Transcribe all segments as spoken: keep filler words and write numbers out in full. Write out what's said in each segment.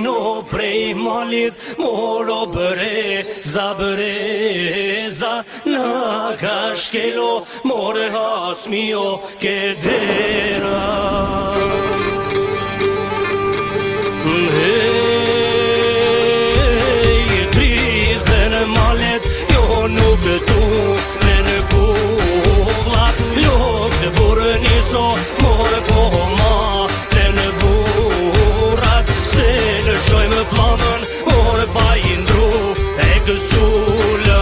no prej malit moro bëre za bëre za na ka shkelo more hasmio ke dera hey drithen malet jo nuk tu me në kulla lok të burën iso more po ma të në burat se në shojmë planën more pa indru e kësulla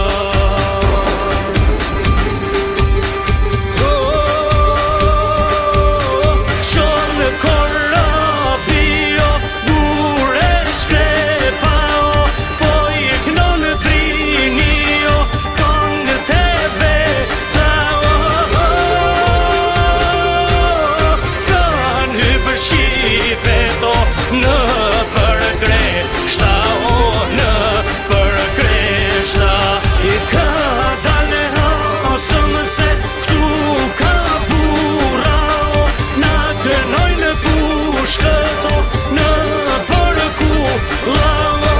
në përkreshta, o në përkreshta I ka dale hasëm se këtu ka bura o na kënoj në pushkët o në përku la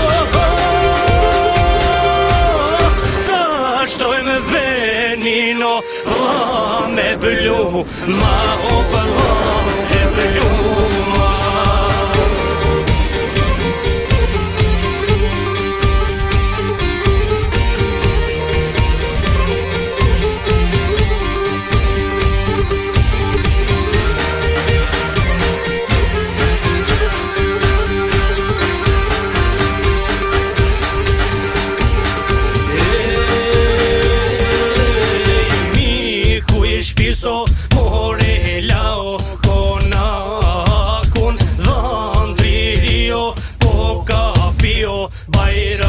ta shdojmë venin o la me blu ma o pëlla e blu ma shpiso more lao kona kun dhandri rio po kapio bajra